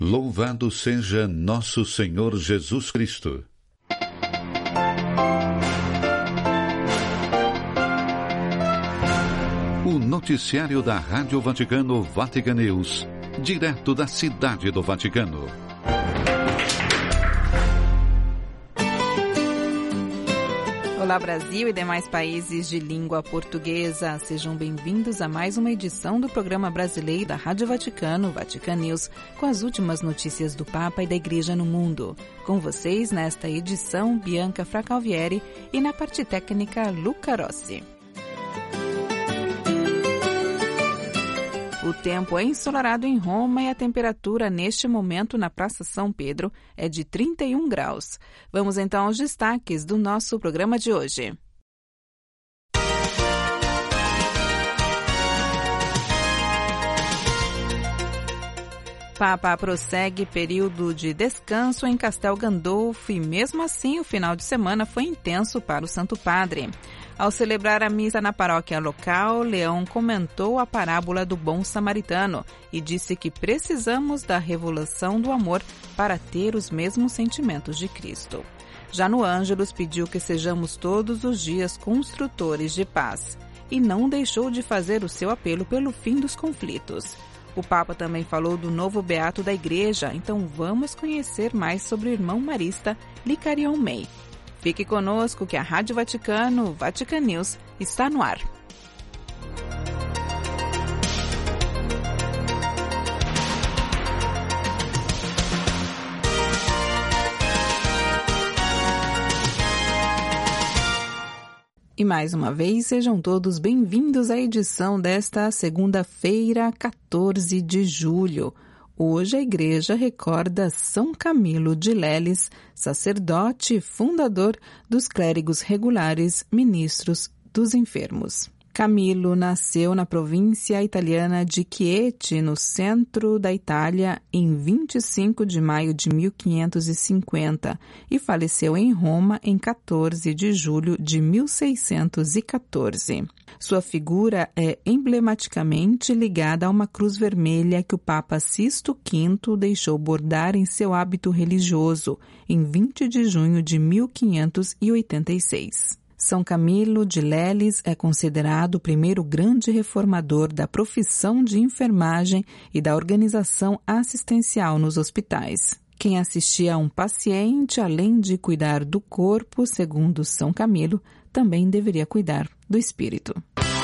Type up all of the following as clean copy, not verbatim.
Louvado seja nosso Senhor Jesus Cristo. O noticiário da Rádio Vaticano, Vatican News, direto da Cidade do Vaticano. Olá Brasil e demais países de língua portuguesa, sejam bem-vindos a mais uma edição do programa brasileiro da Rádio Vaticano, Vatican News, com as últimas notícias do Papa e da Igreja no mundo. Com vocês nesta edição, Bianca Fracalvieri e na parte técnica, Luca Rossi. O tempo é ensolarado em Roma e a temperatura neste momento na Praça São Pedro é de 31 graus. Vamos então aos destaques do nosso programa de hoje. Papa prossegue período de descanso em Castel Gandolfo e mesmo assim o final de semana foi intenso para o Santo Padre. Ao celebrar a missa na paróquia local, Leão comentou a parábola do bom samaritano e disse que precisamos da revelação do amor para ter os mesmos sentimentos de Cristo. Já no Ângelus pediu que sejamos todos os dias construtores de paz e não deixou de fazer o seu apelo pelo fim dos conflitos. O Papa também falou do novo beato da Igreja, então vamos conhecer mais sobre o irmão marista Licarion May. Fique conosco que a Rádio Vaticano, Vatican News, está no ar. E mais uma vez, sejam todos bem-vindos à edição desta segunda-feira, 14 de julho. Hoje a Igreja recorda São Camilo de Leles, sacerdote e fundador dos clérigos regulares, ministros dos enfermos. Camilo nasceu na província italiana de Chieti, no centro da Itália, em 25 de maio de 1550 e faleceu em Roma em 14 de julho de 1614. Sua figura é emblematicamente ligada a uma cruz vermelha que o Papa Sisto V deixou bordar em seu hábito religioso em 20 de junho de 1586. São Camilo de Leles é considerado o primeiro grande reformador da profissão de enfermagem e da organização assistencial nos hospitais. Quem assistia a um paciente, além de cuidar do corpo, segundo São Camilo, também deveria cuidar do espírito.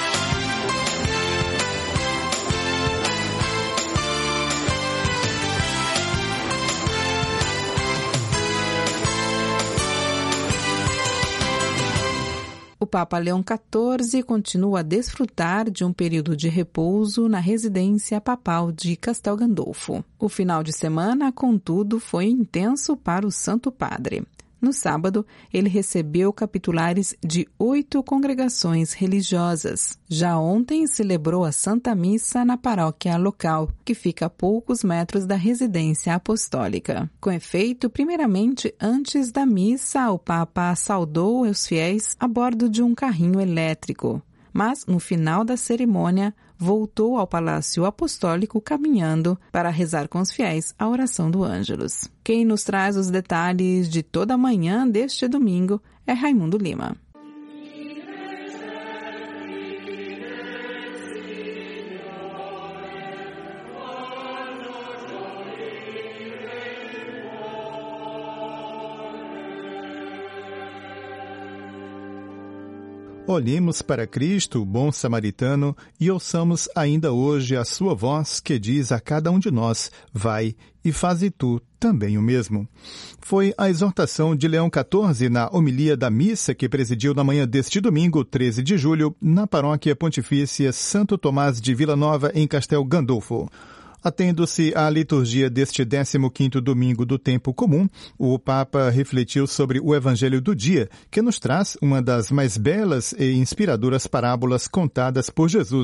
O Papa Leão XIV continua a desfrutar de um período de repouso na residência papal de Castel Gandolfo. O final de semana, contudo, foi intenso para o Santo Padre. No sábado, ele recebeu capitulares de 8 congregações religiosas. Já ontem, celebrou a Santa Missa na paróquia local, que fica a poucos metros da residência apostólica. Com efeito, primeiramente, antes da missa, o Papa saudou os fiéis a bordo de um carrinho elétrico. Mas, no final da cerimônia, voltou ao Palácio Apostólico caminhando para rezar com os fiéis a oração do Ângelus. Quem nos traz os detalhes de toda a manhã deste domingo é Raimundo Lima. Olhemos para Cristo, o bom samaritano, e ouçamos ainda hoje a sua voz que diz a cada um de nós, vai e faze tu também o mesmo. Foi a exortação de Leão XIV na homilia da missa que presidiu na manhã deste domingo, 13 de julho, na paróquia pontifícia Santo Tomás de Vila Nova, em Castel Gandolfo. Atendo-se à liturgia deste 15º domingo do tempo comum, o Papa refletiu sobre o Evangelho do dia, que nos traz uma das mais belas e inspiradoras parábolas contadas por Jesus,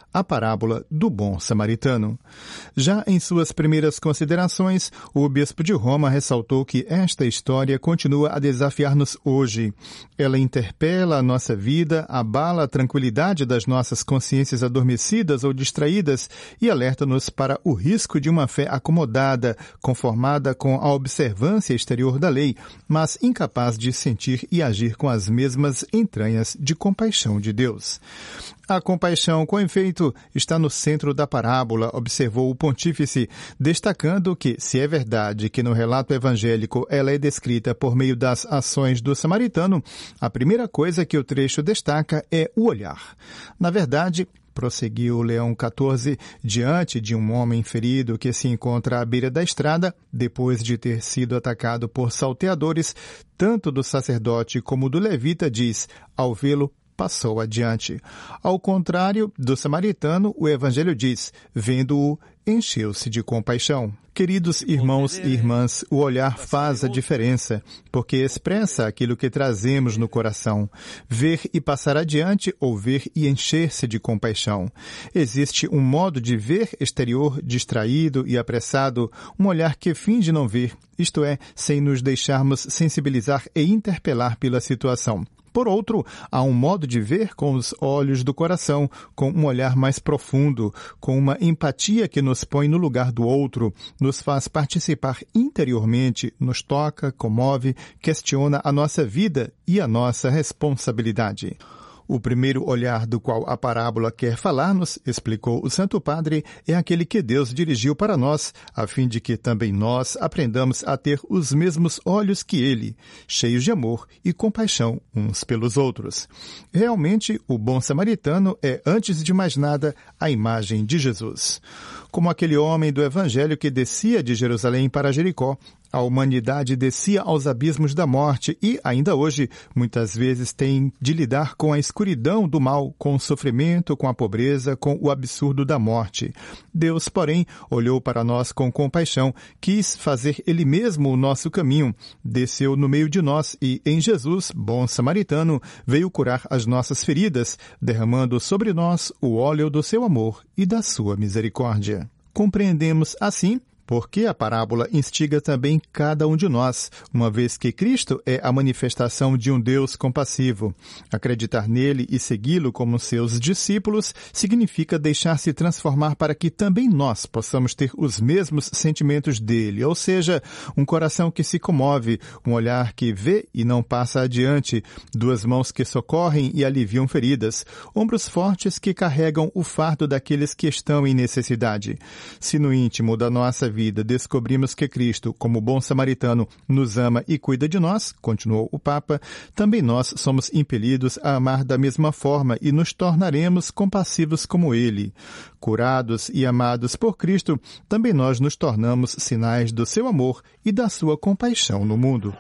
a parábola do bom samaritano. Já em suas primeiras considerações, o bispo de Roma ressaltou que esta história continua a desafiar-nos hoje. Ela interpela a nossa vida, abala a tranquilidade das nossas consciências adormecidas ou distraídas e alerta-nos para o risco de uma fé acomodada, conformada com a observância exterior da lei, mas incapaz de sentir e agir com as mesmas entranhas de compaixão de Deus. A compaixão, com efeito, está no centro da parábola, observou o pontífice, destacando que, se é verdade que no relato evangélico ela é descrita por meio das ações do samaritano, a primeira coisa que o trecho destaca é o olhar. Na verdade, prosseguiu Leão XIV, diante de um homem ferido que se encontra à beira da estrada, depois de ter sido atacado por salteadores, tanto do sacerdote como do levita, diz, ao vê-lo, passou adiante. Ao contrário do samaritano, o Evangelho diz, vendo-o, encheu-se de compaixão. Queridos irmãos e irmãs, o olhar faz a diferença, porque expressa aquilo que trazemos no coração. Ver e passar adiante ou ver e encher-se de compaixão. Existe um modo de ver exterior distraído e apressado, um olhar que finge não ver, isto é, sem nos deixarmos sensibilizar e interpelar pela situação. Por outro, há um modo de ver com os olhos do coração, com um olhar mais profundo, com uma empatia que nos põe no lugar do outro, nos faz participar interiormente, nos toca, comove, questiona a nossa vida e a nossa responsabilidade. O primeiro olhar do qual a parábola quer falar-nos, explicou o Santo Padre, é aquele que Deus dirigiu para nós, a fim de que também nós aprendamos a ter os mesmos olhos que Ele, cheios de amor e compaixão uns pelos outros. Realmente, o bom samaritano é, antes de mais nada, a imagem de Jesus. Como aquele homem do Evangelho que descia de Jerusalém para Jericó, a humanidade descia aos abismos da morte e, ainda hoje, muitas vezes tem de lidar com a escuridão do mal, com o sofrimento, com a pobreza, com o absurdo da morte. Deus, porém, olhou para nós com compaixão, quis fazer Ele mesmo o nosso caminho, desceu no meio de nós e, em Jesus, bom samaritano, veio curar as nossas feridas, derramando sobre nós o óleo do seu amor e da sua misericórdia. Compreendemos, assim, porque a parábola instiga também cada um de nós, uma vez que Cristo é a manifestação de um Deus compassivo. Acreditar nele e segui-lo como seus discípulos significa deixar-se transformar para que também nós possamos ter os mesmos sentimentos dele, ou seja, um coração que se comove, um olhar que vê e não passa adiante, duas mãos que socorrem e aliviam feridas, ombros fortes que carregam o fardo daqueles que estão em necessidade. Se no íntimo da nossa vida descobrimos que Cristo, como bom samaritano, nos ama e cuida de nós, continuou o Papa, também nós somos impelidos a amar da mesma forma e nos tornaremos compassivos como Ele. Curados e amados por Cristo, também nós nos tornamos sinais do seu amor e da sua compaixão no mundo.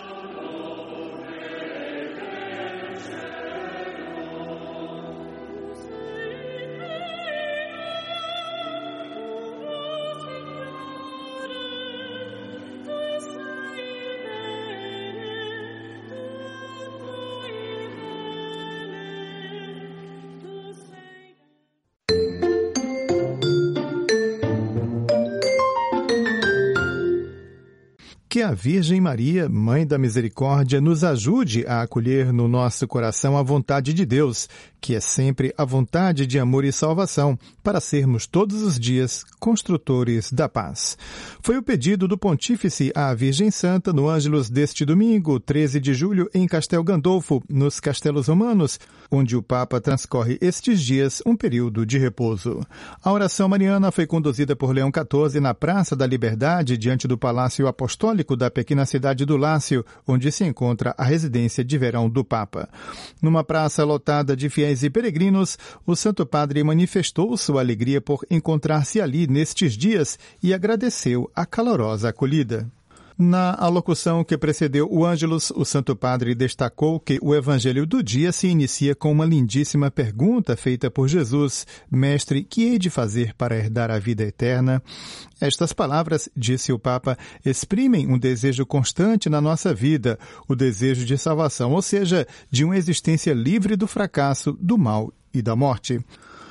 Que a Virgem Maria, Mãe da Misericórdia, nos ajude a acolher no nosso coração a vontade de Deus, que é sempre a vontade de amor e salvação, para sermos todos os dias construtores da paz. Foi o pedido do Pontífice à Virgem Santa no Ângelus deste domingo, 13 de julho, em Castel Gandolfo, nos Castelos Romanos, onde o Papa transcorre estes dias um período de repouso. A oração mariana foi conduzida por Leão XIV na Praça da Liberdade, diante do Palácio Apostólico da pequena cidade do Lácio, onde se encontra a residência de verão do Papa. Numa praça lotada de fiéis e peregrinos, o Santo Padre manifestou sua alegria por encontrar-se ali nestes dias e agradeceu a calorosa acolhida. Na alocução que precedeu o Ângelus, o Santo Padre destacou que o Evangelho do dia se inicia com uma lindíssima pergunta feita por Jesus: Mestre, que hei de fazer para herdar a vida eterna? Estas palavras, disse o Papa, exprimem um desejo constante na nossa vida, o desejo de salvação, ou seja, de uma existência livre do fracasso, do mal e da morte.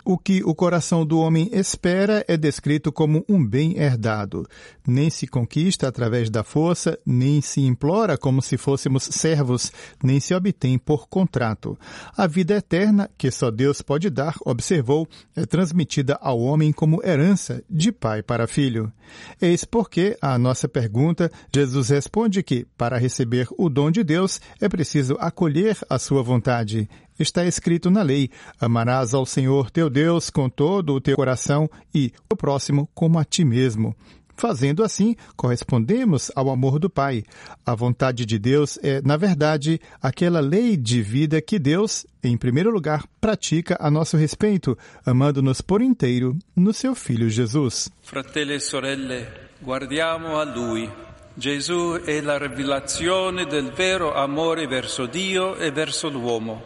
O que o coração do homem espera é descrito como um bem herdado. Nem se conquista através da força, nem se implora como se fôssemos servos, nem se obtém por contrato. A vida eterna, que só Deus pode dar, observou, é transmitida ao homem como herança de pai para filho. Eis porque, à nossa pergunta, Jesus responde que, para receber o dom de Deus, é preciso acolher a sua vontade. Está escrito na lei: amarás ao Senhor teu Deus com todo o teu coração e o próximo como a ti mesmo. Fazendo assim, correspondemos ao amor do Pai. A vontade de Deus é, na verdade, aquela lei de vida que Deus, em primeiro lugar, pratica a nosso respeito, amando-nos por inteiro no seu Filho Jesus. Fratelli e sorelle, guardiamo a Lui. Gesù è la rivelazione del vero amore verso Dio e verso l'uomo.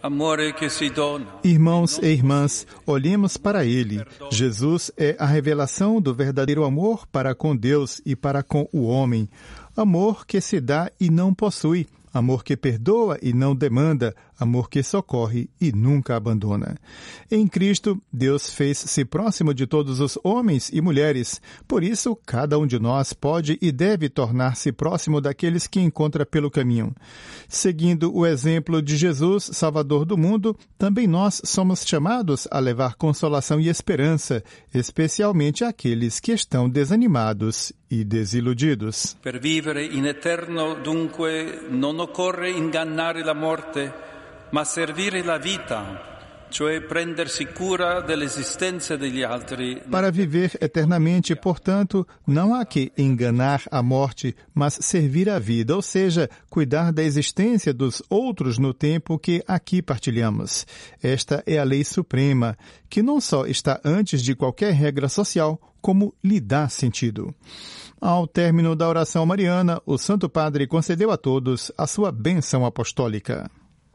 Irmãos e irmãs, olhemos para Ele. Jesus é a revelação do verdadeiro amor para com Deus e para com o homem. Amor que se dá e não possui. Amor que perdoa e não demanda, amor que socorre e nunca abandona. Em Cristo, Deus fez-se próximo de todos os homens e mulheres. Por isso, cada um de nós pode e deve tornar-se próximo daqueles que encontra pelo caminho. Seguindo o exemplo de Jesus, Salvador do mundo, também nós somos chamados a levar consolação e esperança, especialmente àqueles que estão desanimados e desiludidos. Per vivere in eterno, dunque, non occorre ingannare la morte, ma servire la vita, cioè prendersi cura dell'esistenza degli altri. Para viver eternamente, portanto, não há que enganar a morte, mas servir a vida, ou seja, cuidar da existência dos outros no tempo que aqui partilhamos. Esta é a lei suprema, que não só está antes de qualquer regra social, como lhe dá sentido. Ao término da oração mariana, o Santo Padre concedeu a todos a sua bênção apostólica.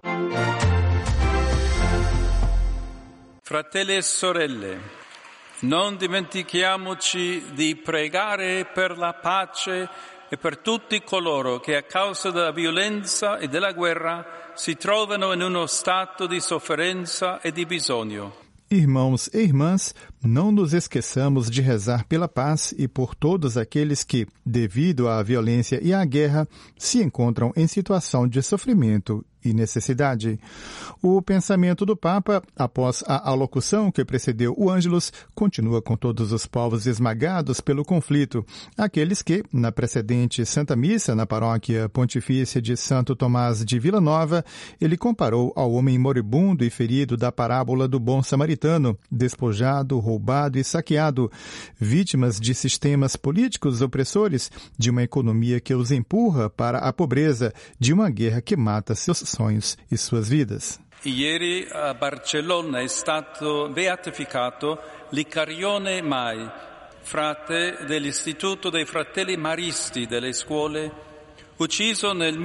Fratelli e sorelle, non dimentichiamoci di pregare per la pace e per tutti coloro che a causa della violenza e della guerra si trovano in uno stato di sofferenza e di bisogno. Irmãos e irmãs, não nos esqueçamos de rezar pela paz e por todos aqueles que, devido à violência e à guerra, se encontram em situação de sofrimento e necessidade. O pensamento do Papa, após a alocução que precedeu o Ângelus, continua com todos os povos esmagados pelo conflito, aqueles que, na precedente Santa Missa, na paróquia pontifícia de Santo Tomás de Vila Nova, ele comparou ao homem moribundo e ferido da parábola do bom samaritano, despojado, roubado e saqueado, vítimas de sistemas políticos opressores, de uma economia que os empurra para a pobreza, de uma guerra que mata seus sonhos e suas vidas. Ieri a Barcellona è stato beatificato Licarione Mai, frate dell'Istituto dei Fratelli Maristi delle scuole, ucciso nel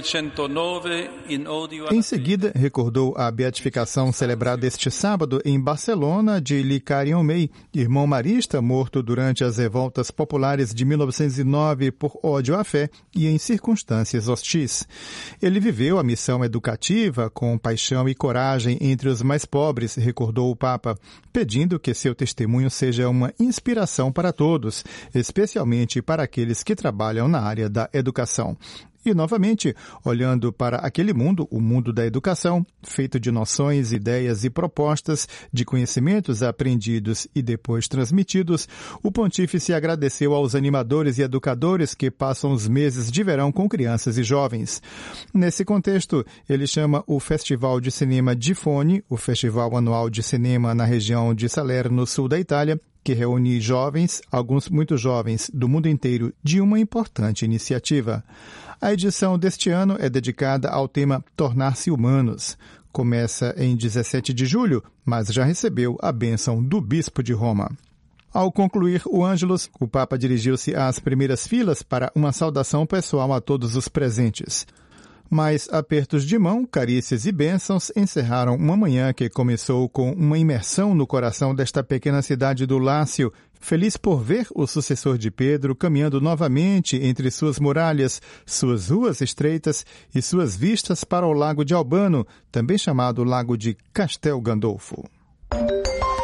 1909 in odio. Em seguida, recordou a beatificação celebrada este sábado em Barcelona de Licarion May, irmão marista morto durante as revoltas populares de 1909 por ódio à fé e em circunstâncias hostis. Ele viveu a missão educativa com paixão e coragem entre os mais pobres, recordou o Papa, pedindo que seu testemunho seja uma inspiração para todos, especialmente para aqueles que trabalham na área da educação. E, novamente, olhando para aquele mundo, o mundo da educação, feito de noções, ideias e propostas, de conhecimentos aprendidos e depois transmitidos, o pontífice agradeceu aos animadores e educadores que passam os meses de verão com crianças e jovens. Nesse contexto, ele chama o Festival de Cinema Gifone, o festival anual de cinema na região de Salerno, no sul da Itália, que reúne jovens, alguns muito jovens, do mundo inteiro, de uma importante iniciativa. A edição deste ano é dedicada ao tema Tornar-se Humanos. Começa em 17 de julho, mas já recebeu a bênção do Bispo de Roma. Ao concluir o Ângelus, o Papa dirigiu-se às primeiras filas para uma saudação pessoal a todos os presentes. Mas apertos de mão, carícias e bênçãos encerraram uma manhã que começou com uma imersão no coração desta pequena cidade do Lácio, feliz por ver o sucessor de Pedro caminhando novamente entre suas muralhas, suas ruas estreitas e suas vistas para o Lago de Albano, também chamado Lago de Castel Gandolfo.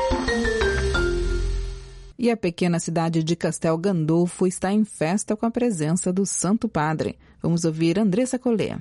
E a pequena cidade de Castel Gandolfo está em festa com a presença do Santo Padre. Vamos ouvir Andressa Collet.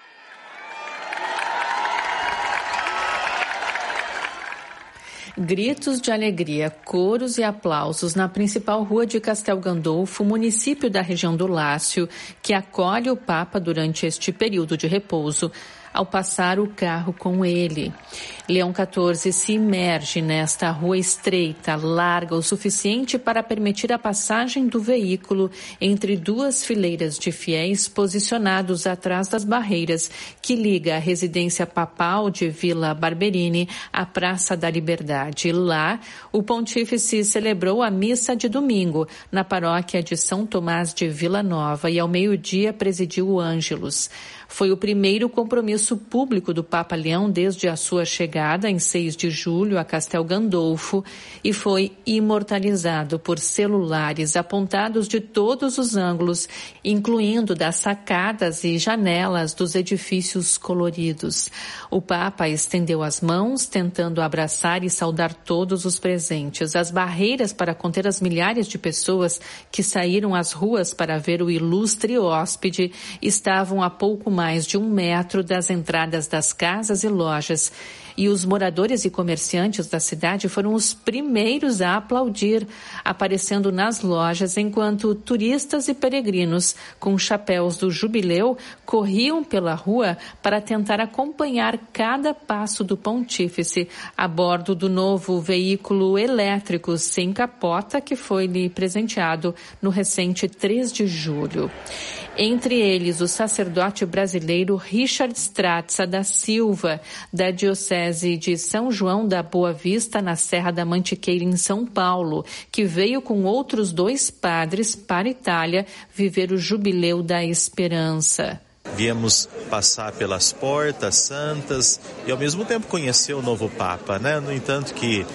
Gritos de alegria, coros e aplausos na principal rua de Castel Gandolfo, município da região do Lácio, que acolhe o Papa durante este período de repouso, ao passar o carro com ele. Leão XIV se imerge nesta rua estreita, larga o suficiente para permitir a passagem do veículo entre duas fileiras de fiéis posicionados atrás das barreiras que liga a residência papal de Vila Barberini à Praça da Liberdade. Lá, o pontífice celebrou a missa de domingo na paróquia de São Tomás de Vila Nova e ao meio-dia presidiu o Ângelus. Foi o primeiro compromisso público do Papa Leão desde a sua chegada em 6 de julho a Castel Gandolfo e foi imortalizado por celulares apontados de todos os ângulos, incluindo das sacadas e janelas dos edifícios coloridos. O Papa estendeu as mãos, tentando abraçar e saudar todos os presentes. As barreiras para conter as milhares de pessoas que saíram às ruas para ver o ilustre hóspede estavam a pouco mais de 1 metro das entradas das casas e lojas. E os moradores e comerciantes da cidade foram os primeiros a aplaudir, aparecendo nas lojas enquanto turistas e peregrinos com chapéus do jubileu corriam pela rua para tentar acompanhar cada passo do pontífice a bordo do novo veículo elétrico sem capota que foi-lhe presenteado no recente 3 de julho. Entre eles, o sacerdote brasileiro Richard Strazza da Silva, da Diocese de São João da Boa Vista, na Serra da Mantiqueira, em São Paulo, que veio com outros 2 padres para a Itália viver o Jubileu da Esperança. Viemos passar pelas portas santas e ao mesmo tempo conhecer o novo Papa, né? No entanto que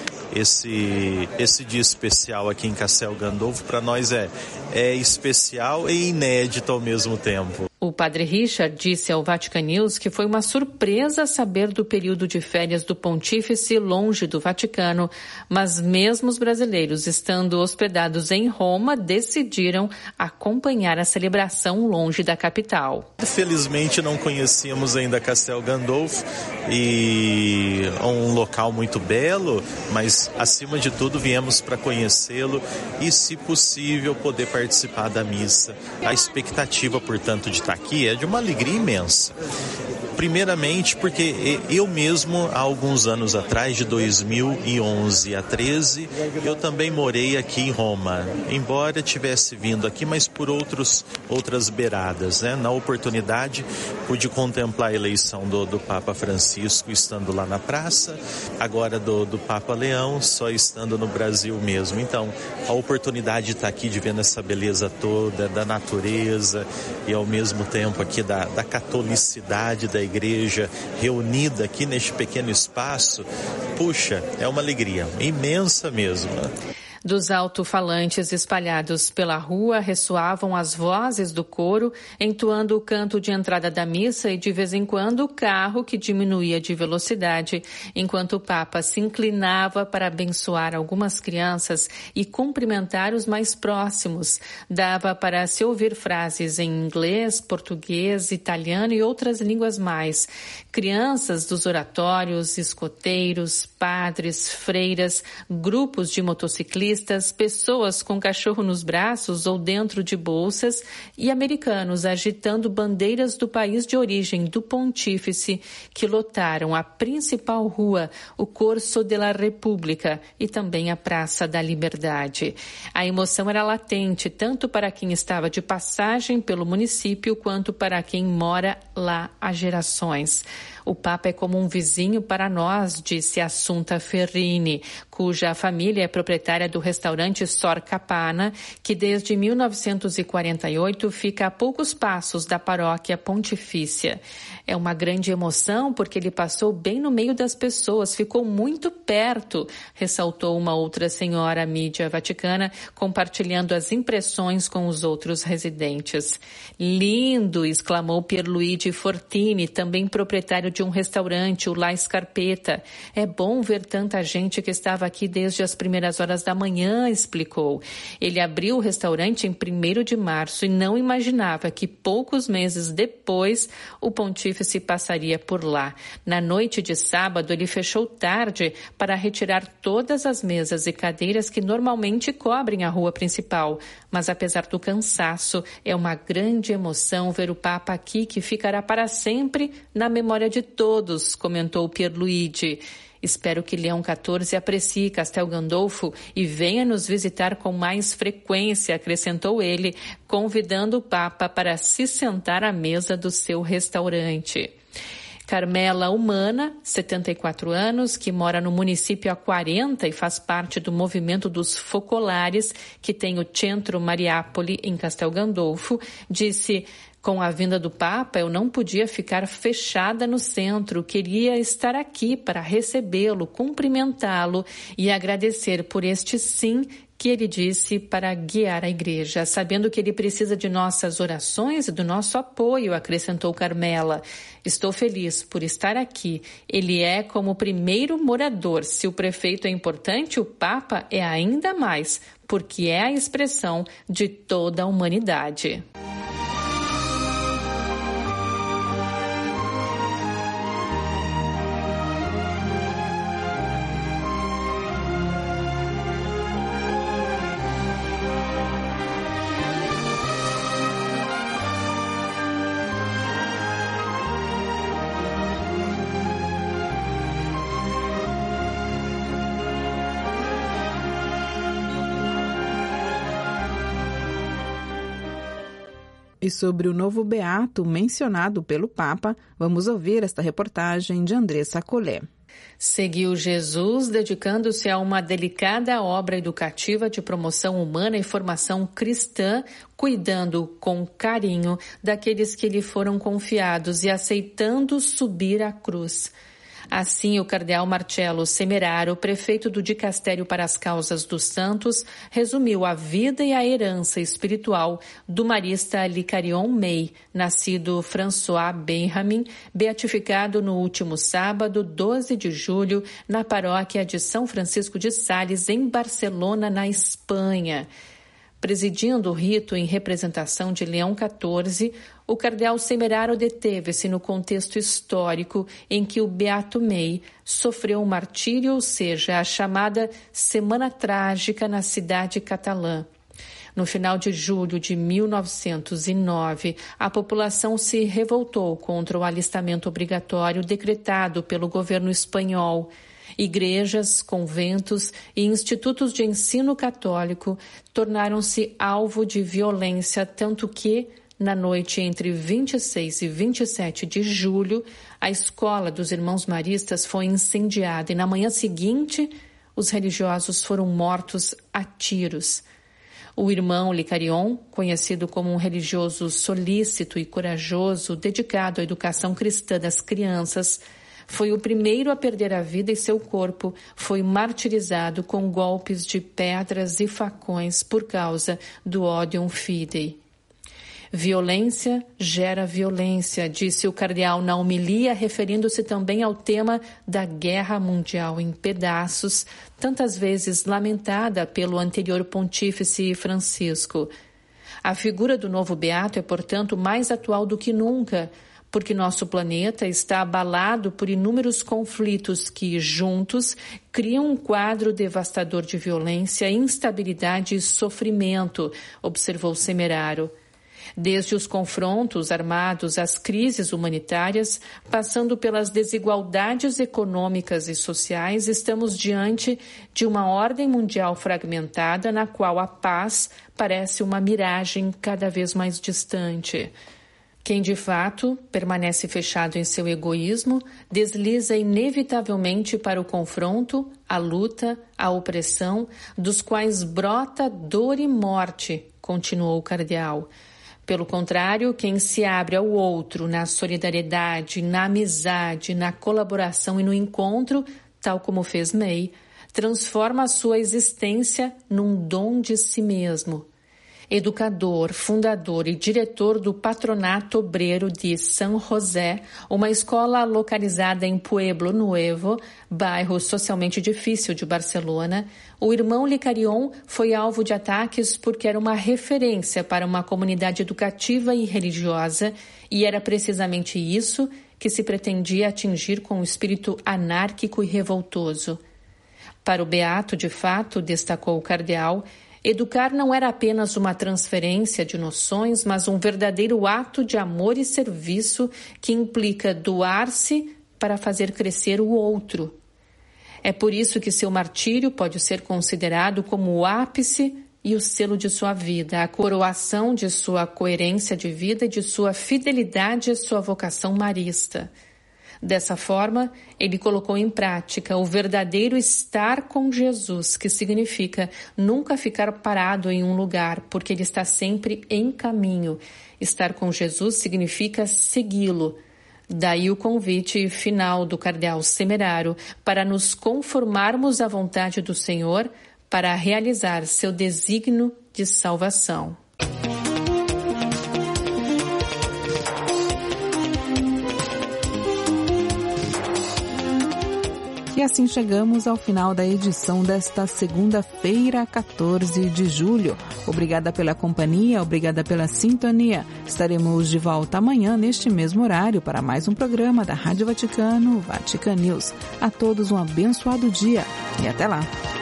esse dia especial aqui em Castel Gandolfo para nós é especial e inédito ao mesmo tempo. O padre Richard disse ao Vatican News que foi uma surpresa saber do período de férias do pontífice longe do Vaticano, mas mesmo os brasileiros, estando hospedados em Roma, decidiram acompanhar a celebração longe da capital. Felizmente não conhecíamos ainda Castel Gandolfo e um local muito belo, mas acima de tudo viemos para conhecê-lo e, se possível, poder participar da missa. A expectativa, portanto, de estar aqui é de uma alegria imensa. Primeiramente porque eu mesmo, há alguns anos atrás, de 2011 a 13, eu também morei aqui em Roma. Embora tivesse vindo aqui, mas por outras beiradas, né? Na oportunidade, pude contemplar a eleição do Papa Francisco estando lá na praça, agora do Papa Leão, só estando no Brasil mesmo. Então, a oportunidade de estar aqui, de ver essa beleza toda, da natureza e ao mesmo tempo aqui da catolicidade da igreja reunida aqui neste pequeno espaço, puxa, é uma alegria imensa mesmo. Dos alto-falantes espalhados pela rua ressoavam as vozes do coro, entoando o canto de entrada da missa e, de vez em quando, o carro que diminuía de velocidade, enquanto o Papa se inclinava para abençoar algumas crianças e cumprimentar os mais próximos. Dava para se ouvir frases em inglês, português, italiano e outras línguas mais. Crianças dos oratórios, escoteiros, padres, freiras, grupos de motociclistas, pessoas com cachorro nos braços ou dentro de bolsas e americanos agitando bandeiras do país de origem do pontífice, que lotaram a principal rua, o Corso della Repubblica, e também a Praça da Liberdade. A emoção era latente, tanto para quem estava de passagem pelo município quanto para quem mora lá há gerações. O Papa é como um vizinho para nós, disse Assunta Ferrini, cuja família é proprietária do restaurante Sor Capana, que desde 1948 fica a poucos passos da paróquia pontifícia. É uma grande emoção porque ele passou bem no meio das pessoas, ficou muito perto, ressaltou uma outra senhora mídia vaticana, compartilhando as impressões com os outros residentes. Lindo, exclamou Pierluigi Fortini, também proprietário de um restaurante, o La Scarpetta. É bom ver tanta gente que estava aqui desde as primeiras horas da manhã manhã, explicou. Ele abriu o restaurante em 1º de março e não imaginava que poucos meses depois o pontífice passaria por lá. Na noite de sábado, ele fechou tarde para retirar todas as mesas e cadeiras que normalmente cobrem a rua principal. Mas apesar do cansaço, é uma grande emoção ver o Papa aqui, que ficará para sempre na memória de todos, comentou Pierluigi. Espero que Leão XIV aprecie Castel Gandolfo e venha nos visitar com mais frequência, acrescentou ele, convidando o Papa para se sentar à mesa do seu restaurante. Carmela Humana, 74 anos, que mora no município há 40 e faz parte do movimento dos focolares, que tem o Centro Mariapoli em Castel Gandolfo, disse: com a vinda do Papa, eu não podia ficar fechada no centro, queria estar aqui para recebê-lo, cumprimentá-lo e agradecer por este sim que ele disse para guiar a igreja, sabendo que ele precisa de nossas orações e do nosso apoio, acrescentou Carmela. Estou feliz por estar aqui. Ele é como o primeiro morador. Se o prefeito é importante, o Papa é ainda mais, porque é a expressão de toda a humanidade. E sobre o novo beato mencionado pelo Papa, vamos ouvir esta reportagem de Andressa Collet. Seguiu Jesus dedicando-se a uma delicada obra educativa de promoção humana e formação cristã, cuidando com carinho daqueles que lhe foram confiados e aceitando subir à cruz. Assim, o cardeal Marcello Semeraro, prefeito do Dicastério para as Causas dos Santos, resumiu a vida e a herança espiritual do marista Licarion May, nascido François Benjamin, beatificado no último sábado, 12 de julho, na paróquia de São Francisco de Sales, em Barcelona, na Espanha. Presidindo o rito em representação de Leão XIV, o cardeal Semeraro deteve-se no contexto histórico em que o Beato May sofreu um martírio, ou seja, a chamada Semana Trágica na cidade catalã. No final de julho de 1909, a população se revoltou contra o alistamento obrigatório decretado pelo governo espanhol. Igrejas, conventos e institutos de ensino católico tornaram-se alvo de violência, tanto que, na noite entre 26 e 27 de julho, a escola dos Irmãos Maristas foi incendiada e, na manhã seguinte, os religiosos foram mortos a tiros. O irmão Licarion, conhecido como um religioso solícito e corajoso, dedicado à educação cristã das crianças, foi o primeiro a perder a vida e seu corpo foi martirizado com golpes de pedras e facões por causa do Odium Fidei. Violência gera violência, disse o cardeal na homilia, referindo-se também ao tema da Guerra Mundial em Pedaços, tantas vezes lamentada pelo anterior pontífice Francisco. A figura do novo beato é, portanto, mais atual do que nunca, porque nosso planeta está abalado por inúmeros conflitos que, juntos, criam um quadro devastador de violência, instabilidade e sofrimento, observou Semeraro. Desde os confrontos armados às crises humanitárias, passando pelas desigualdades econômicas e sociais, estamos diante de uma ordem mundial fragmentada na qual a paz parece uma miragem cada vez mais distante. Quem, de fato, permanece fechado em seu egoísmo, desliza inevitavelmente para o confronto, a luta, a opressão, dos quais brota dor e morte, continuou o cardeal. Pelo contrário, quem se abre ao outro na solidariedade, na amizade, na colaboração e no encontro, tal como fez May, transforma a sua existência num dom de si mesmo. educador, fundador e diretor do Patronato Obreiro de San José, uma escola localizada em Pueblo Nuevo, bairro socialmente difícil de Barcelona, o irmão Licarion foi alvo de ataques porque era uma referência para uma comunidade educativa e religiosa, e era precisamente isso que se pretendia atingir com o espírito anárquico e revoltoso. Para o beato, de fato, destacou o cardeal, educar não era apenas uma transferência de noções, mas um verdadeiro ato de amor e serviço que implica doar-se para fazer crescer o outro. É por isso que seu martírio pode ser considerado como o ápice e o selo de sua vida, a coroação de sua coerência de vida e de sua fidelidade à sua vocação marista. Dessa forma, ele colocou em prática o verdadeiro estar com Jesus, que significa nunca ficar parado em um lugar, porque ele está sempre em caminho. Estar com Jesus significa segui-lo. Daí o convite final do cardeal Semeraro para nos conformarmos à vontade do Senhor para realizar seu desígnio de salvação. E assim chegamos ao final da edição desta segunda-feira, 14 de julho. Obrigada pela companhia, obrigada pela sintonia. Estaremos de volta amanhã, neste mesmo horário, para mais um programa da Rádio Vaticano, Vatican News. A todos um abençoado dia e até lá.